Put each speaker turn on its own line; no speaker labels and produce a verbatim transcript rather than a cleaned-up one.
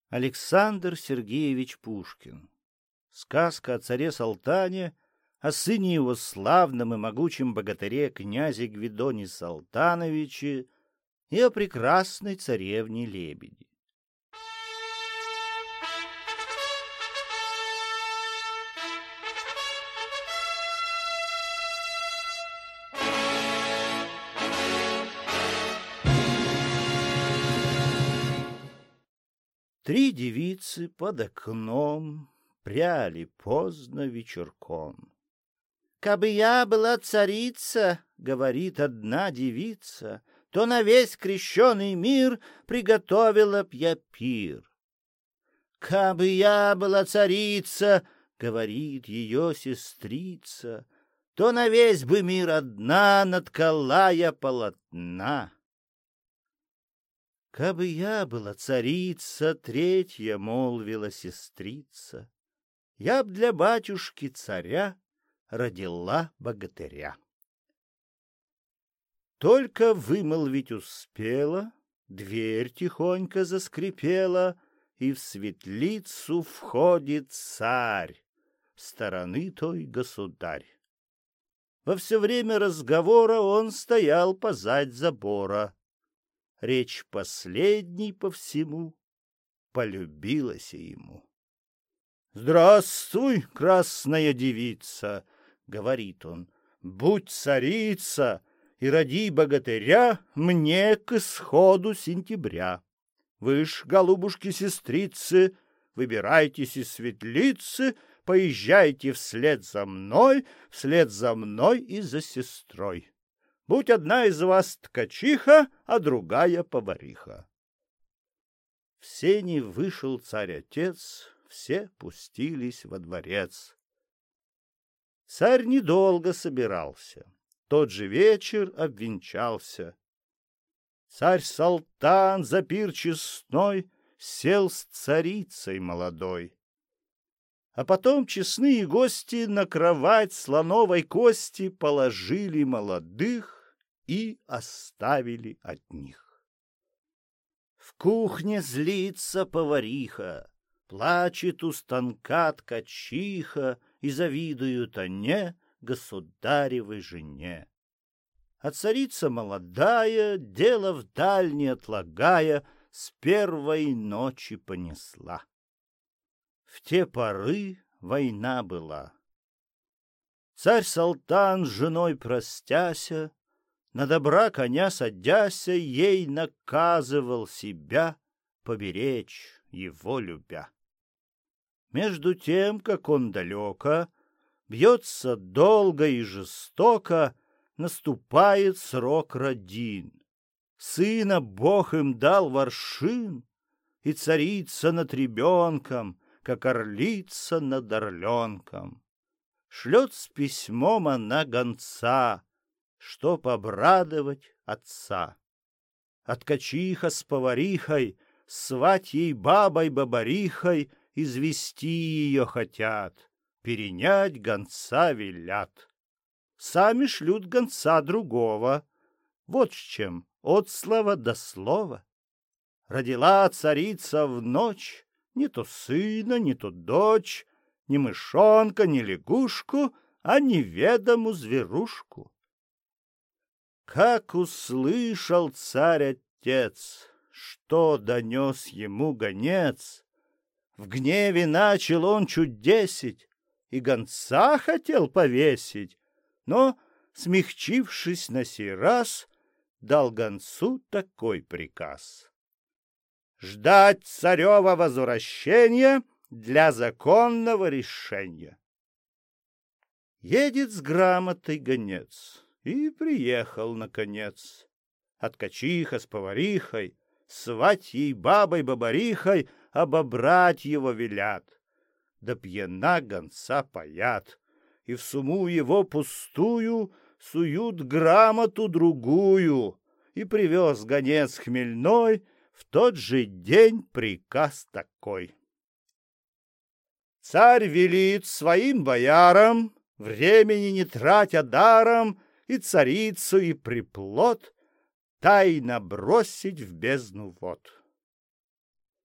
Александр Сергеевич Пушкин. Сказка о царе Салтане, о сыне его славном и могучем богатыре князе Гвидоне Салтановиче и о прекрасной царевне Лебеди. Три девицы под окном пряли поздно вечерком. «Кабы я была царица, — говорит одна девица, — то на весь крещеный мир приготовила б я пир. Кабы я была царица, — говорит ее сестрица, — то на весь бы мир одна наткала я полотна. Кабы я была царица, — третья молвила сестрица, — я б для батюшки царя родила богатыря. Только вымолвить успела, дверь тихонько заскрипела, и в светлицу входит царь, стороны той государь. Во все время разговора он стоял позадь забора. Речь последней по всему полюбилась ему. «Здравствуй, красная девица, — говорит он, — будь царица и роди богатыря мне к исходу сентября. Вы ж, голубушки-сестрицы, выбирайтесь из светлицы, поезжайте вслед за мной, вслед за мной и за сестрой. Будь одна из вас ткачиха, а другая повариха». В сени вышел царь-отец, все пустились во дворец. Царь недолго собирался, тот же вечер обвенчался. Царь Салтан за пир честной сел с царицей молодой. А потом честные гости на кровать слоновой кости положили молодых и оставили одних. В кухне злится повариха, плачет у станка ткачиха, и завидуют они государевой жене. А царица молодая, дело вдаль не отлагая, с первой ночи понесла. В те поры война была. Царь Салтан с женой простяся, на добра коня садяся, ей наказывал себя поберечь, его любя. Между тем, как он далеко, бьется долго и жестоко, наступает срок родин. Сына Бог им дал воршин, и царица над ребенком, как орлица над орленком. Шлет с письмом она гонца, чтоб обрадовать отца. А ткачиха с поварихой, сватьей бабой-бабарихой извести ее хотят, перенять гонца велят. Сами шлют гонца другого, вот с чем, от слова до слова. Родила царица в ночь не то сына, не то дочь, ни мышонка, ни лягушку, а неведому зверушку. Как услышал царь-отец, что донес ему гонец, в гневе начал он чудесить и гонца хотел повесить, но, смягчившись на сей раз, дал гонцу такой приказ: ждать царева возвращения для законного решения. Едет с грамотой гонец, и приехал, наконец. А ткачиха с поварихой, сватьей бабой-бабарихой обобрать его велят. Да пьяна гонца паят, и в суму его пустую суют грамоту другую, и привез гонец хмельной в тот же день приказ такой: царь велит своим боярам, времени не тратя даром, и царицу, и приплод тайно бросить в бездну вод.